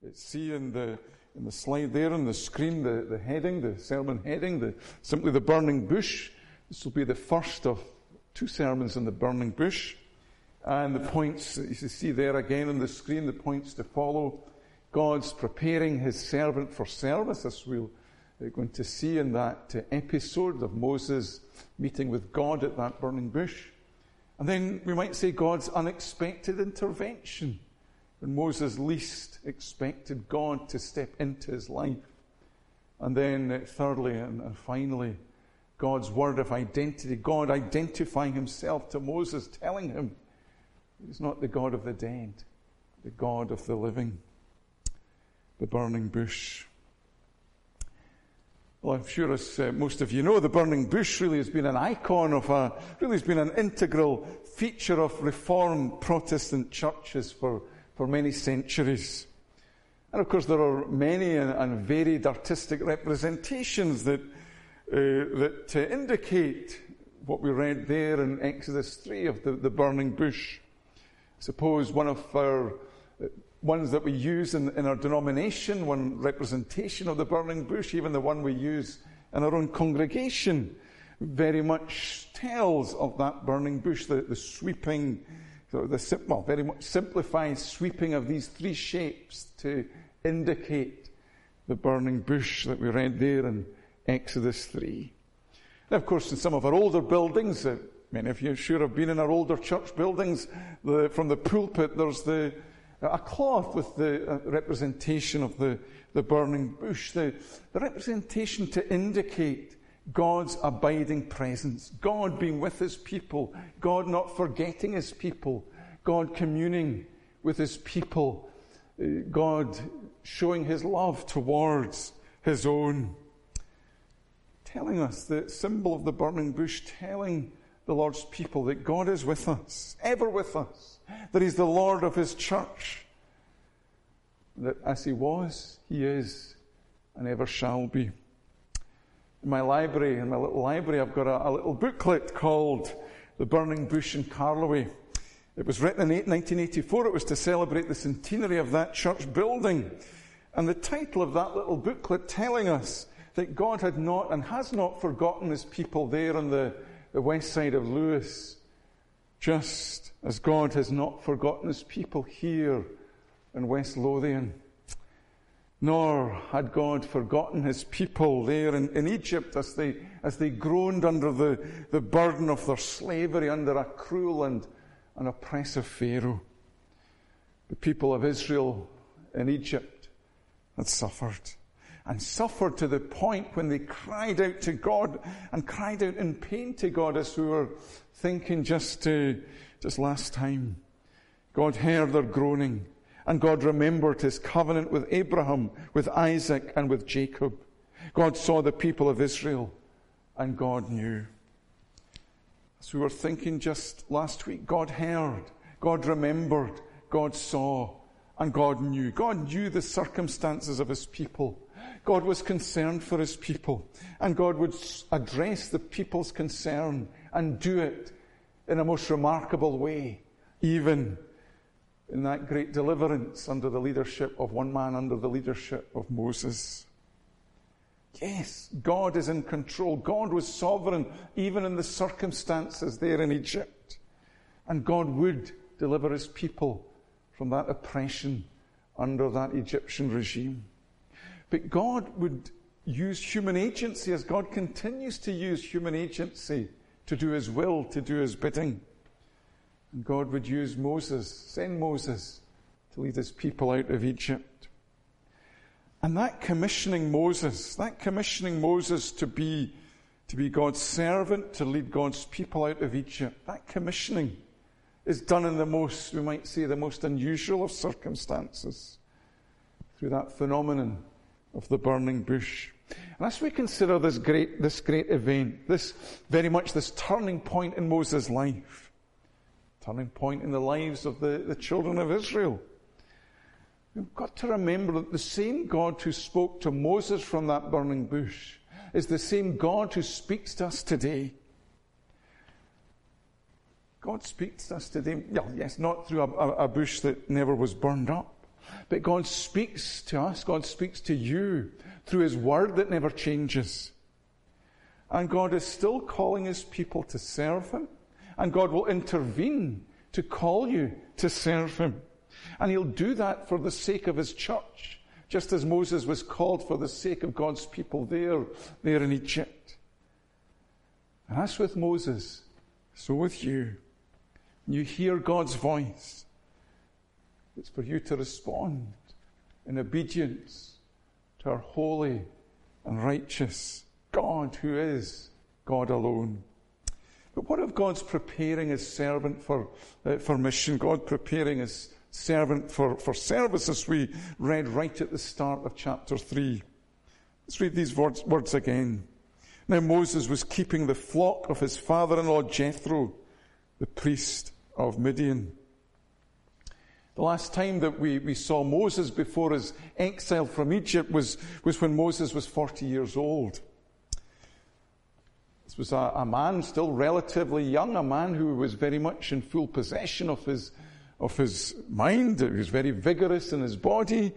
See in the slide there on the screen, the heading, the sermon heading, simply the burning bush. This will be the first of 2 sermons on the burning bush. And the points, you see there again on the screen, the points to follow. God's preparing his servant for service, as we're going to see in that episode of Moses meeting with God at that burning bush. And then we might say God's unexpected intervention, when Moses least expected God to step into his life. And then thirdly and finally, God's word of identity, God identifying himself to Moses, telling him he's not the God of the dead, the God of the living. The burning bush. Well, I'm sure, as most of you know, the burning bush really has been an icon really has been an integral feature of Reformed Protestant churches for many centuries. And of course there are many and varied artistic representations that indicate what we read there in Exodus 3 of the burning bush. I suppose one of our ones that we use in our denomination, one representation of the burning bush, even the one we use in our own congregation, very much tells of that burning bush, the sweeping, very much simplified sweeping of these 3 shapes to indicate the burning bush that we read there in Exodus 3. Now, of course, in some of our older buildings, many of you sure have been in our older church buildings, from the pulpit there's a cloth with the representation of the burning bush, the representation to indicate God's abiding presence, God being with his people, God not forgetting his people, God communing with his people, God showing his love towards his own. Telling us, the symbol of the burning bush, telling the Lord's people that God is with us, ever with us, that he's the Lord of his church, that as he was, he is, and ever shall be. In my little library, I've got a little booklet called The Burning Bush in Carloway. It was written in 1984. It was to celebrate the centenary of that church building. And the title of that little booklet telling us that God had not and has not forgotten his people there on the west side of Lewis, just as God has not forgotten his people here in West Lothian. Nor had God forgotten his people there in Egypt as they groaned under the burden of their slavery under a cruel and an oppressive Pharaoh. The people of Israel in Egypt had suffered. And suffered to the point when they cried out to God and cried out in pain to God, as we were thinking just last time. God heard their groaning, and God remembered his covenant with Abraham, with Isaac, and with Jacob. God saw the people of Israel, and God knew. As we were thinking just last week, God heard, God remembered, God saw, and God knew. God knew the circumstances of his people. God was concerned for his people, and God would address the people's concern and do it in a most remarkable way, even in that great deliverance under the leadership of one man, under the leadership of Moses. Yes, God is in control. God was sovereign even in the circumstances there in Egypt. And God would deliver his people from that oppression under that Egyptian regime. But God would use human agency, as God continues to use human agency to do his will, to do his bidding. And God would use Moses, send Moses to lead his people out of Egypt. And that commissioning Moses to be God's servant, to lead God's people out of Egypt, that commissioning is done in the most unusual of circumstances, through that phenomenon of the burning bush. And as we consider this great event, this turning point in Moses' life, turning point in the lives of the children of Israel, we've got to remember that the same God who spoke to Moses from that burning bush is the same God who speaks to us today. God speaks to us today, yes, not through a bush that never was burned up, But God speaks to us, God speaks to you through His Word that never changes. And God is still calling His people to serve Him. And God will intervene to call you to serve Him. And He'll do that for the sake of His church, just as Moses was called for the sake of God's people there in Egypt. And as with Moses, so with you. When you hear God's voice, it's for you to respond in obedience to our holy and righteous God, who is God alone. But what of God's preparing His servant for mission? God preparing His servant for service, as we read right at the start of chapter 3. Let's read these words again. Now Moses was keeping the flock of his father-in-law Jethro, the priest of Midian. The last time that we saw Moses before his exile from Egypt was when Moses was 40 years old. This was a man still relatively young, a man who was very much in full possession of his mind. He was very vigorous in his body.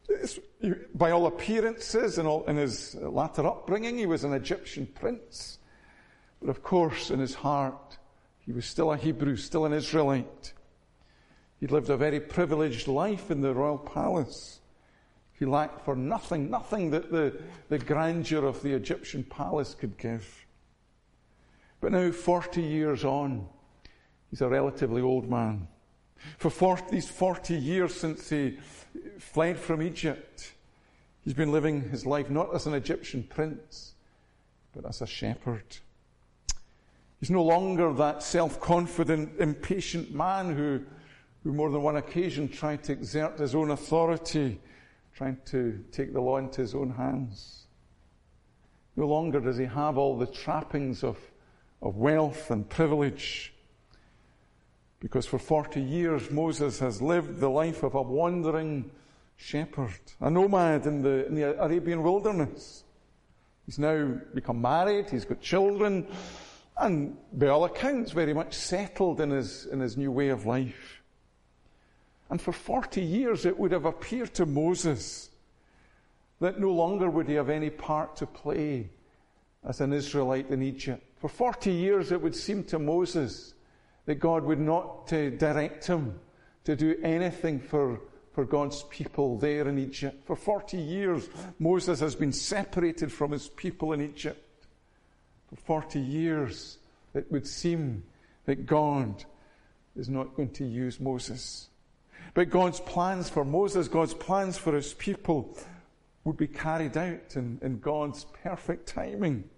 By all appearances, in his latter upbringing, he was an Egyptian prince. But of course, in his heart, he was still a Hebrew, still an Israelite. He lived a very privileged life in the royal palace. He lacked for nothing that the grandeur of the Egyptian palace could give. But now, 40 years on, he's a relatively old man. For these 40 years since he fled from Egypt, he's been living his life not as an Egyptian prince, but as a shepherd. He's no longer that self-confident, impatient man who more than one occasion tried to exert his own authority, trying to take the law into his own hands. No longer does he have all the trappings of wealth and privilege. Because for 40 years, Moses has lived the life of a wandering shepherd, a nomad in the Arabian wilderness. He's now become married, he's got children, and by all accounts, very much settled in his new way of life. And for 40 years, it would have appeared to Moses that no longer would he have any part to play as an Israelite in Egypt. For 40 years, it would seem to Moses that God would not direct him to do anything for God's people there in Egypt. For 40 years, Moses has been separated from his people in Egypt. For 40 years, it would seem that God is not going to use Moses. But God's plans for Moses, God's plans for his people would be carried out in God's perfect timing.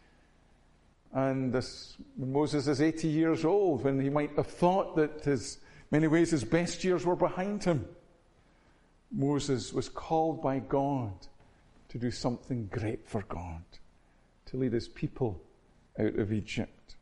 And when Moses is 80 years old, when he might have thought that many ways his best years were behind him, Moses was called by God to do something great for God, to lead his people out of Egypt.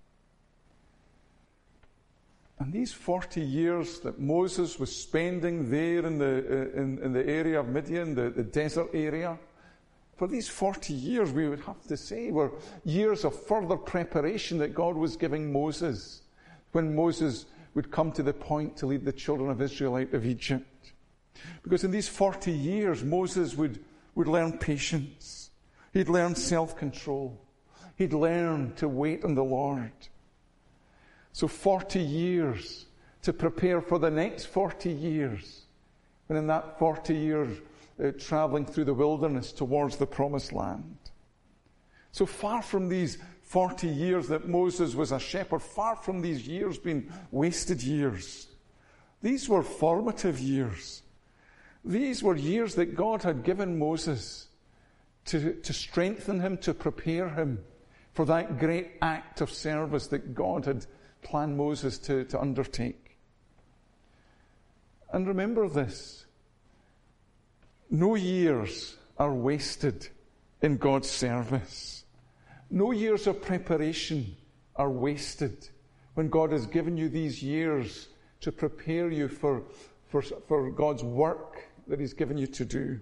And these 40 years that Moses was spending there in the area of Midian, the desert area, for these 40 years, we would have to say, were years of further preparation that God was giving Moses when Moses would come to the point to lead the children of Israel out of Egypt. Because in these 40 years, Moses would learn patience. He'd learn self-control. He'd learn to wait on the Lord. So 40 years to prepare for the next 40 years. And in that 40 years, traveling through the wilderness towards the promised land. So far from these 40 years that Moses was a shepherd, far from these years being wasted years, these were formative years. These were years that God had given Moses to strengthen him, to prepare him for that great act of service that God had planned Moses to undertake. And remember this. No years are wasted in God's service. No years of preparation are wasted when God has given you these years to prepare you for God's work that He's given you to do.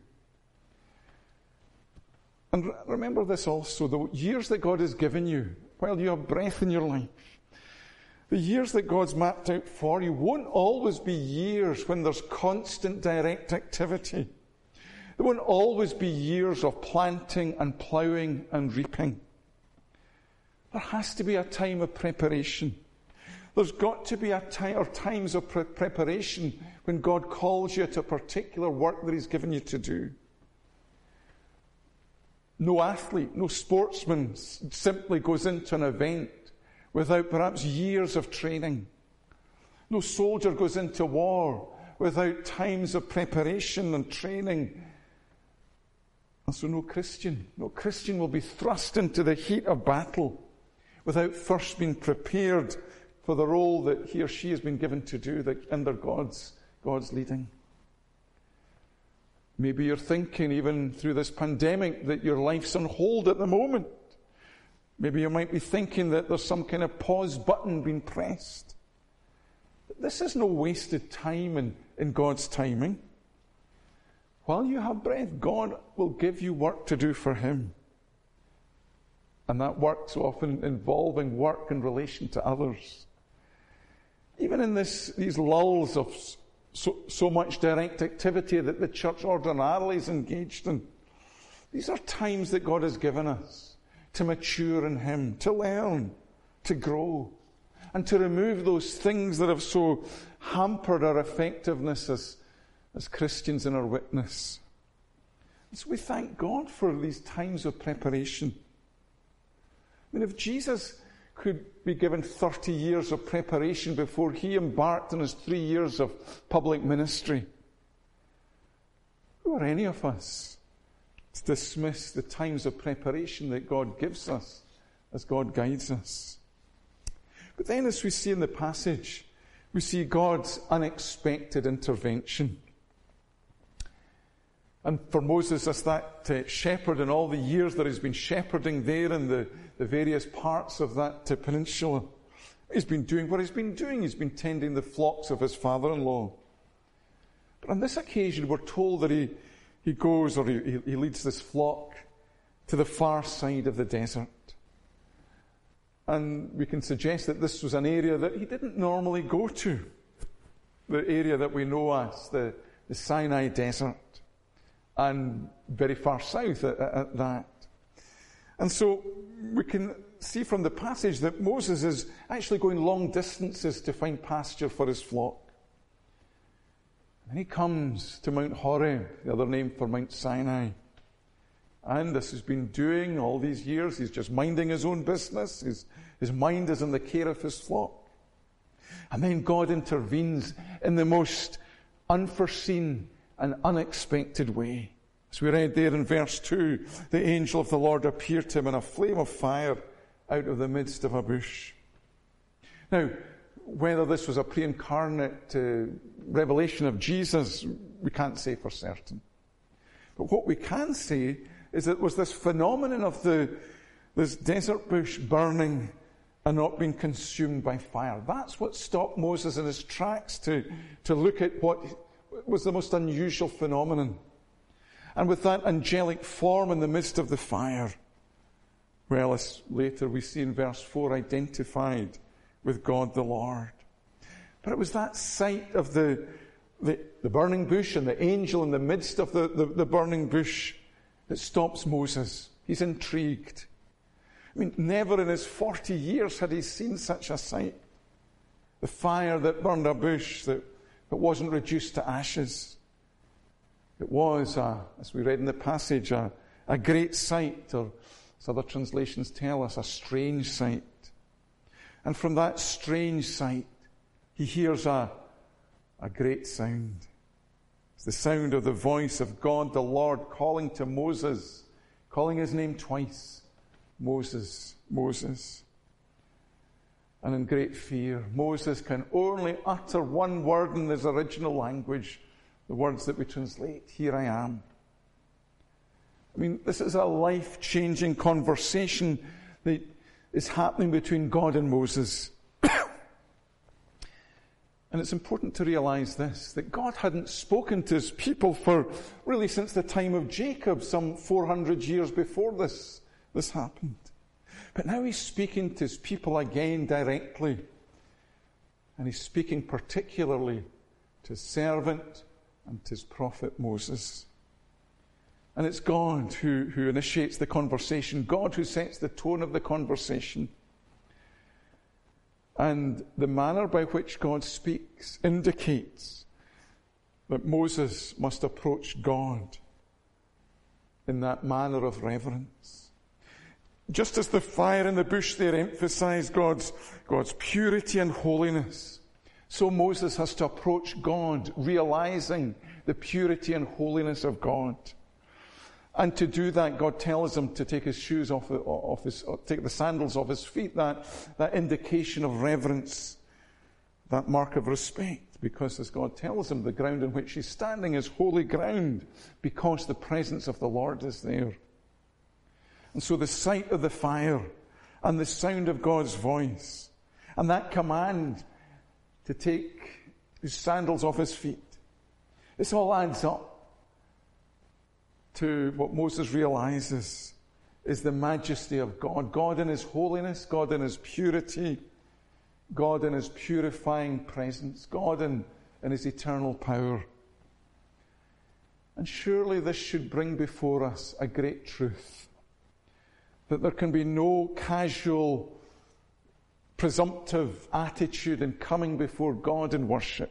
And remember this also, the years that God has given you, while you have breath in your life, The years that God's mapped out for you won't always be years when there's constant direct activity. There won't always be years of planting and ploughing and reaping. There has to be a time of preparation. There's got to be times of preparation when God calls you to a particular work that He's given you to do. No athlete, no sportsman simply goes into an event without perhaps years of training. No soldier goes into war without times of preparation and training. And so no Christian will be thrust into the heat of battle without first being prepared for the role that he or she has been given to do under God's leading. Maybe you're thinking, even through this pandemic, that your life's on hold at the moment. Maybe you might be thinking that there's some kind of pause button being pressed. But this is no wasted time in God's timing. While you have breath, God will give you work to do for Him. And that work's often involving work in relation to others. Even in these lulls of so much direct activity that the church ordinarily is engaged in, these are times that God has given us to mature in Him, to learn, to grow, and to remove those things that have so hampered our effectiveness as Christians in our witness. And so we thank God for these times of preparation. I mean, if Jesus could be given 30 years of preparation before He embarked on His 3 years of public ministry, who are any of us to dismiss the times of preparation that God gives us as God guides us? But then, as we see in the passage, we see God's unexpected intervention. And for Moses, as that shepherd in all the years that he's been shepherding there in the various parts of that peninsula, he's been doing what he's been doing. He's been tending the flocks of his father-in-law. But on this occasion, we're told that he goes, or he leads this flock to the far side of the desert. And we can suggest that this was an area that he didn't normally go to. The area that we know as the Sinai Desert. And very far south at that. And so we can see from the passage that Moses is actually going long distances to find pasture for his flock. And he comes to Mount Horeb, the other name for Mount Sinai. And as he's been doing all these years, he's just minding his own business. His mind is in the care of his flock. And then God intervenes in the most unforeseen and unexpected way. As we read there in verse 2, the angel of the Lord appeared to him in a flame of fire out of the midst of a bush. Now, whether this was a pre-incarnate revelation of Jesus, we can't say for certain. But what we can say is that it was this phenomenon of this desert bush burning and not being consumed by fire. That's what stopped Moses in his tracks to look at what was the most unusual phenomenon. And with that angelic form in the midst of the fire, well, as later we see in verse 4, identified with God the Lord. But it was that sight of the burning bush and the angel in the midst of the burning bush that stops Moses. He's intrigued. I mean, never in his 40 years had he seen such a sight. The fire that burned a bush that wasn't reduced to ashes. It was, as we read in the passage, a great sight, or as other translations tell us, a strange sight. And from that strange sight, he hears a great sound. It's the sound of the voice of God the Lord calling to Moses, calling his name twice. Moses, Moses. And in great fear, Moses can only utter one word in his original language, the words that we translate, "Here I am." I mean, this is a life-changing conversation that is happening between God and Moses. And it's important to realize this, that God hadn't spoken to his people for really since the time of Jacob, some 400 years before this happened. But now he's speaking to his people again directly And he's speaking particularly to his servant and to his prophet Moses. And it's God who initiates the conversation, God who sets the tone of the conversation. And the manner by which God speaks indicates that Moses must approach God in that manner of reverence. Just as the fire in the bush there emphasized God's purity and holiness, so Moses has to approach God realizing the purity and holiness of God. And to do that, God tells him to take his shoes take the sandals off his feet, that indication of reverence, that mark of respect. Because as God tells him, the ground on which he's standing is holy ground, because the presence of the Lord is there. And so the sight of the fire and the sound of God's voice and that command to take his sandals off his feet, this all adds up to what Moses realizes is the majesty of God. God in his holiness, God in his purity, God in his purifying presence, God in his eternal power. And surely this should bring before us a great truth, that there can be no casual, presumptive attitude in coming before God in worship.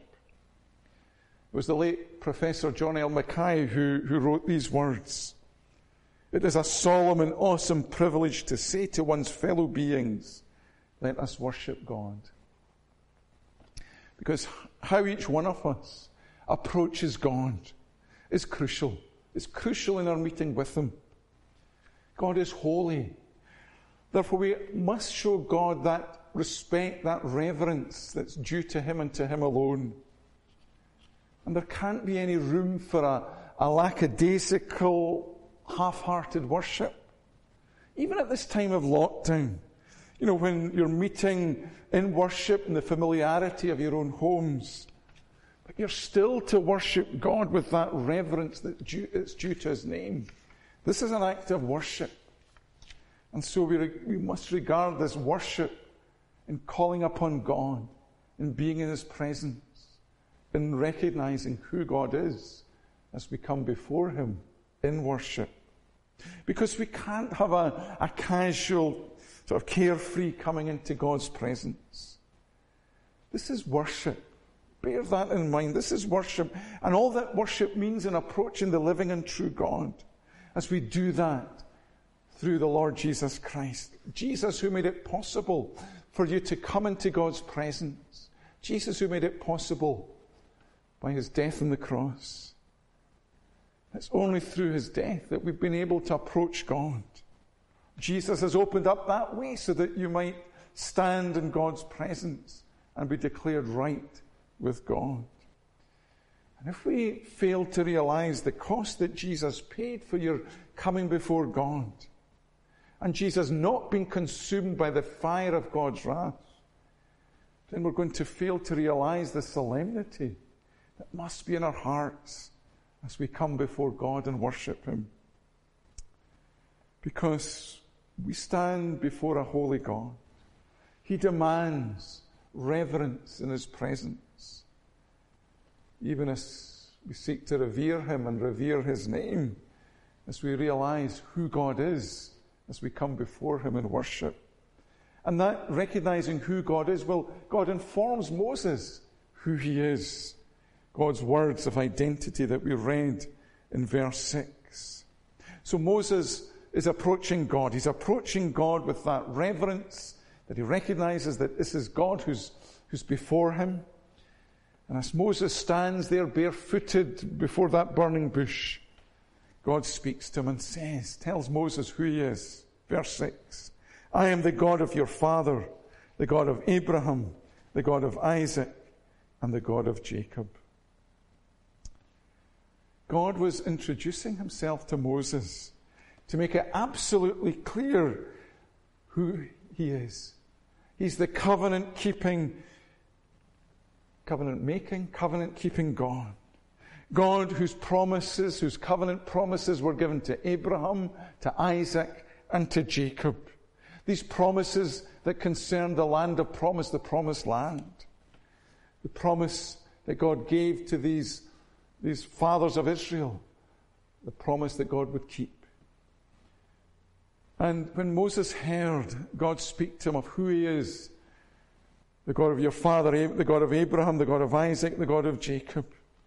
It was the late Professor John L. Mackay who wrote these words. It is a solemn and awesome privilege to say to one's fellow beings, let us worship God. Because how each one of us approaches God is crucial. It's crucial in our meeting with him. God is holy. Therefore, we must show God that respect, that reverence that's due to him and to him alone. And there can't be any room for a lackadaisical, half-hearted worship. Even at this time of lockdown, when you're meeting in worship in the familiarity of your own homes, but you're still to worship God with that reverence that's due to his name. This is an act of worship. And so we must regard this worship in calling upon God, in being in his presence, in recognizing who God is as we come before him in worship. Because we can't have a casual, sort of carefree coming into God's presence. This is worship. Bear that in mind. This is worship. And all that worship means in approaching the living and true God, as we do that through the Lord Jesus Christ. Jesus who made it possible for you to come into God's presence. Jesus who made it possible by his death on the cross. It's only through his death that we've been able to approach God. Jesus has opened up that way so that you might stand in God's presence and be declared right with God. And if we fail to realize the cost that Jesus paid for your coming before God, and Jesus not being consumed by the fire of God's wrath, then we're going to fail to realize the solemnity that must be in our hearts as we come before God and worship him. Because we stand before a holy God. He demands reverence in his presence. Even as we seek to revere him and revere his name, as we realize who God is, as we come before him in worship. And that recognizing who God is, well, God informs Moses who he is. God's words of identity that we read in verse 6. So Moses is approaching God. He's approaching God with that reverence, that he recognizes that this is God who's before him. And as Moses stands there barefooted before that burning bush, God speaks to him and tells Moses who he is. Verse 6. I am the God of your father, the God of Abraham, the God of Isaac, and the God of Jacob. God was introducing himself to Moses to make it absolutely clear who he is. He's the covenant-making, covenant-keeping God. God whose covenant promises were given to Abraham, to Isaac, and to Jacob. These promises that concern the land of promise, the promised land. The promise that God gave to these fathers of Israel. The promise that God would keep. And when Moses heard God speak to him of who he is, the God of your father, the God of Abraham, the God of Isaac, the God of Jacob,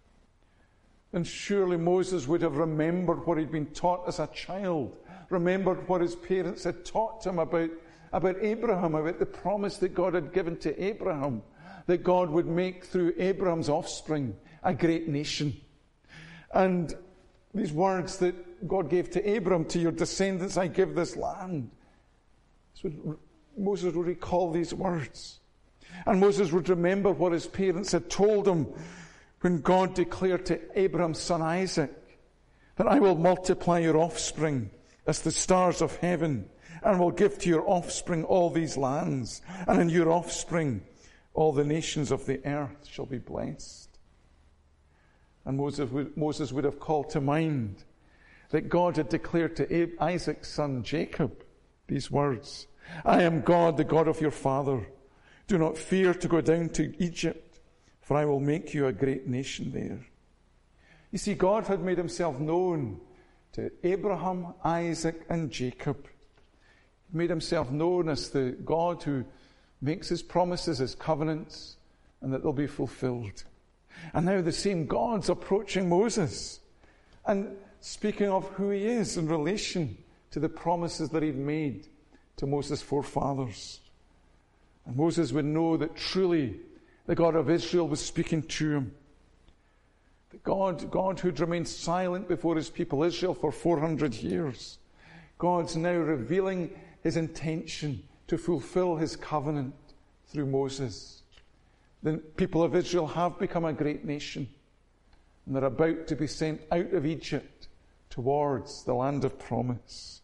then surely Moses would have remembered what he'd been taught as a child, remembered what his parents had taught him about Abraham, about the promise that God had given to Abraham, that God would make through Abraham's offspring a great nation. And these words that God gave to Abraham, to your descendants I give this land. So Moses would recall these words. And Moses would remember what his parents had told him when God declared to Abraham's son Isaac that I will multiply your offspring as the stars of heaven, and will give to your offspring all these lands, and in your offspring all the nations of the earth shall be blessed. And Moses would have called to mind that God had declared to Isaac's son Jacob these words, I am God, the God of your father. Do not fear to go down to Egypt, for I will make you a great nation there. You see, God had made himself known to Abraham, Isaac, and Jacob. He made himself known as the God who makes his promises, his covenants, and that they'll be fulfilled. And now the same God's approaching Moses and speaking of who he is in relation to the promises that he'd made to Moses' forefathers. And Moses would know that truly the God of Israel was speaking to him. The God who'd remained silent before his people Israel for 400 years. God's now revealing his intention to fulfill his covenant through Moses. The people of Israel have become a great nation, and they're about to be sent out of Egypt towards the land of promise.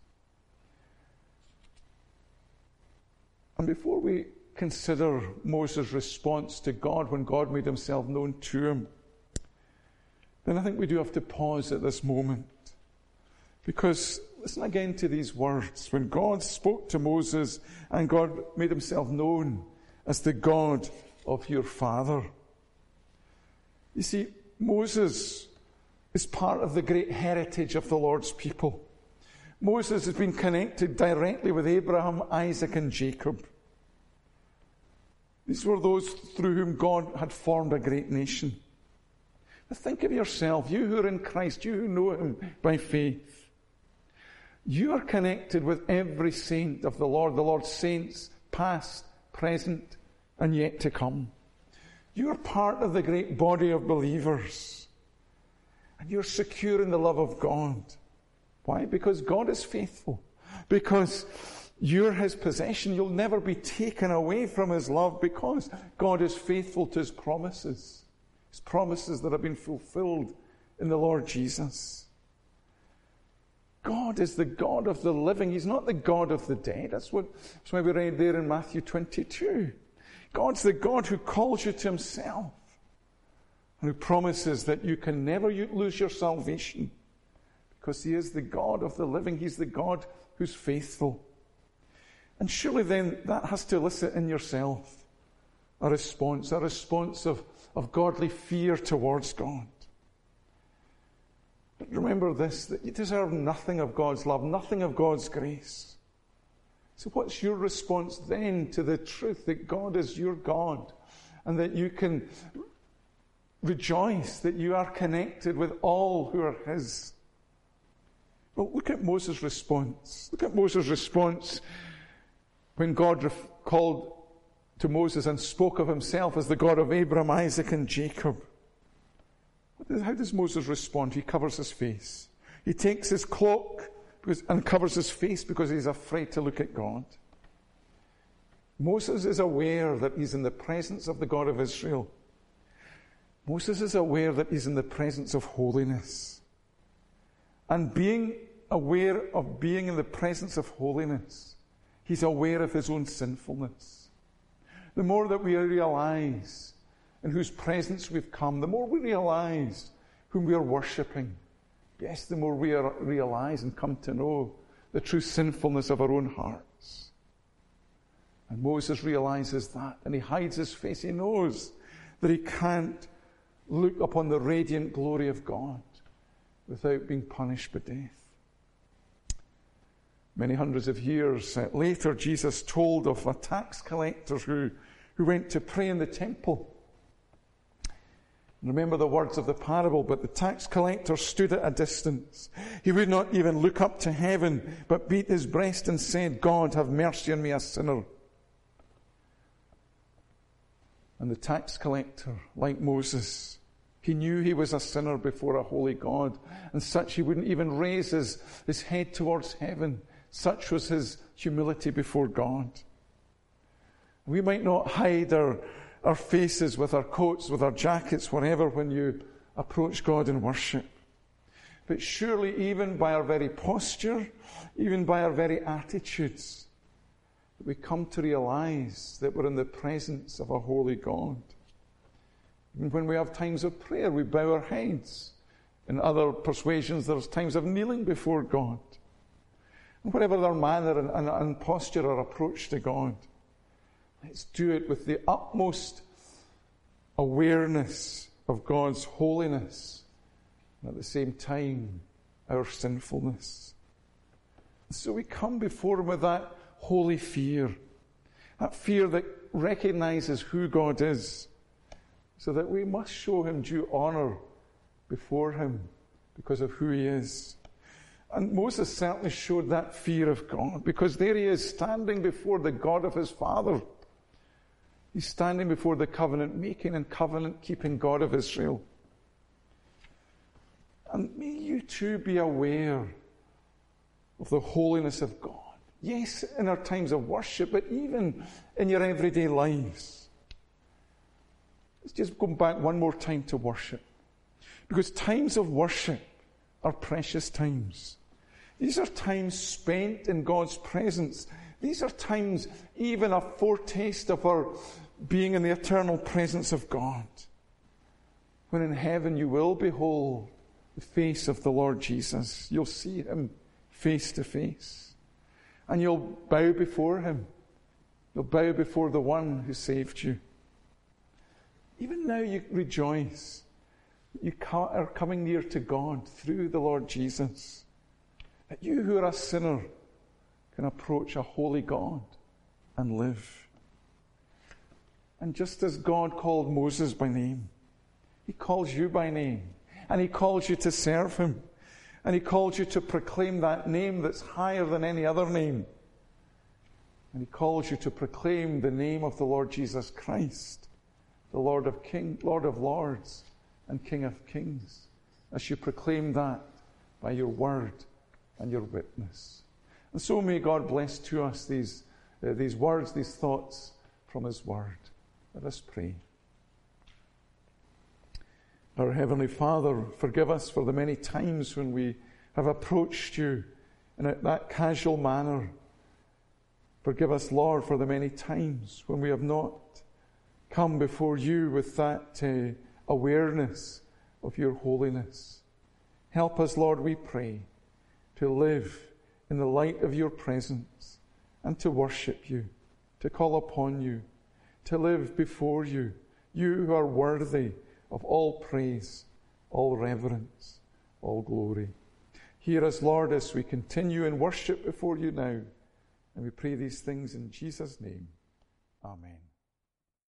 And before we consider Moses' response to God when God made himself known to him, then I think we do have to pause at this moment. Because listen again to these words. When God spoke to Moses and God made himself known as the God of your father. You see, Moses is part of the great heritage of the Lord's people. Moses has been connected directly with Abraham, Isaac, and Jacob. These were those through whom God had formed a great nation. Now think of yourself, you who are in Christ, you who know him by faith. You are connected with every saint of the Lord's saints, past, present, and yet to come. You are part of the great body of believers. And you're secure in the love of God. Why? Because God is faithful. Because you're his possession. You'll never be taken away from his love because God is faithful to his promises. His promises that have been fulfilled in the Lord Jesus. God is the God of the living. He's not the God of the dead. That's why we read there in Matthew 22. God's the God who calls you to himself and who promises that you can never lose your salvation because he is the God of the living. He's the God who's faithful. And surely then that has to elicit in yourself a response of godly fear towards God. But remember this, that you deserve nothing of God's love, nothing of God's grace. So what's your response then to the truth that God is your God and that you can rejoice that you are connected with all who are his? Well, look at Moses' response. Look at Moses' response when God called to Moses and spoke of himself as the God of Abraham, Isaac, and Jacob. How does Moses respond? He covers his face. He takes his cloak and covers his face because he's afraid to look at God. Moses is aware that he's in the presence of the God of Israel. Moses is aware that he's in the presence of holiness. And being aware of being in the presence of holiness, he's aware of his own sinfulness. The more that we realize in whose presence we've come, the more we realize whom we are worshipping. Yes, the more we realize and come to know the true sinfulness of our own hearts. And Moses realizes that, and he hides his face. He knows that he can't look upon the radiant glory of God without being punished by death. Many hundreds of years later, Jesus told of a tax collector who went to pray in the temple. Remember the words of the parable, but the tax collector stood at a distance. He would not even look up to heaven, but beat his breast and said, God, have mercy on me, a sinner. And the tax collector, like Moses, he knew he was a sinner before a holy God, and such he wouldn't even raise his head towards heaven. Such was his humility before God. We might not hide our faces with our coats, with our jackets, whatever, when you approach God in worship. But surely even by our very posture, even by our very attitudes, we come to realize that we're in the presence of a holy God. Even when we have times of prayer, we bow our heads. In other persuasions, there's times of kneeling before God. And whatever our manner and posture or approach to God, let's do it with the utmost awareness of God's holiness and at the same time our sinfulness. So we come before Him with that holy fear, that fear that recognizes who God is, so that we must show Him due honor before Him because of who He is. And Moses certainly showed that fear of God, because there he is standing before the God of his father. He's standing before the covenant-making and covenant-keeping God of Israel. And may you too be aware of the holiness of God. Yes, in our times of worship, but even in your everyday lives. Let's just go back one more time to worship. Because times of worship are precious times. These are times spent in God's presence. These are times, even a foretaste of our being in the eternal presence of God. When in heaven you will behold the face of the Lord Jesus. You'll see Him face to face. And you'll bow before Him. You'll bow before the one who saved you. Even now you rejoice. You are coming near to God through the Lord Jesus. That you who are a sinner can approach a holy God and live. And just as God called Moses by name, He calls you by name. And He calls you to serve Him. And He calls you to proclaim that name that's higher than any other name. And He calls you to proclaim the name of the Lord Jesus Christ, the Lord of Lords, and King of Kings, as you proclaim that by your word and your witness. And so may God bless to us these words, these thoughts from His word. Let us pray. Our Heavenly Father, forgive us for the many times when we have approached You in that casual manner. Forgive us, Lord, for the many times when we have not come before You with that awareness of Your holiness. Help us, Lord, we pray, to live in the light of Your presence and to worship You, to call upon You, to live before You, You who are worthy of all praise, all reverence, all glory. Hear us, Lord, as we continue in worship before You now, and we pray these things in Jesus' name. Amen.